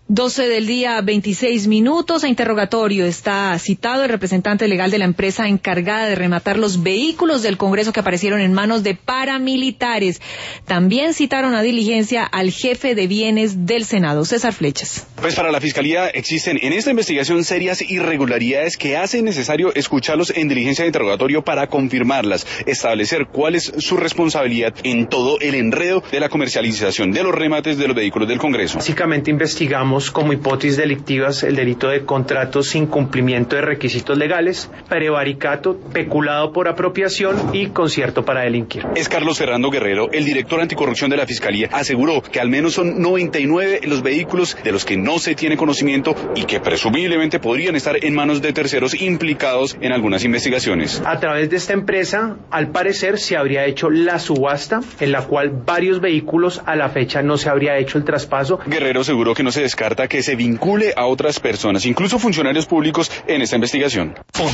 12 del día, 26 minutos. A interrogatorio está citado el representante legal de la empresa encargada de rematar los vehículos del Congreso que aparecieron en manos de paramilitares. También citaron a diligencia al jefe de bienes del Senado, César Flechas. Pues para la Fiscalía existen en esta investigación serias irregularidades que hacen necesario escucharlos en diligencia de interrogatorio para confirmarlas, establecer cuál es su responsabilidad en todo el enredo de la comercialización de los remates de los vehículos del Congreso. Básicamente investigamos como hipótesis delictivas el delito de contratos sin cumplimiento de requisitos legales, prevaricato, peculado por apropiación y concierto para delinquir. Es Carlos Fernando Guerrero, el director anticorrupción de la Fiscalía, aseguró que al menos son 99 los vehículos de los que no se tiene conocimiento y que presumiblemente podrían estar en manos de terceros implicados en algunas investigaciones. A través de esta empresa, al parecer, se habría hecho la subasta en la cual varios vehículos a la fecha no se habría hecho el traspaso. Guerrero aseguró que no se descarta que se vincule a otras personas, incluso funcionarios públicos, en esta investigación.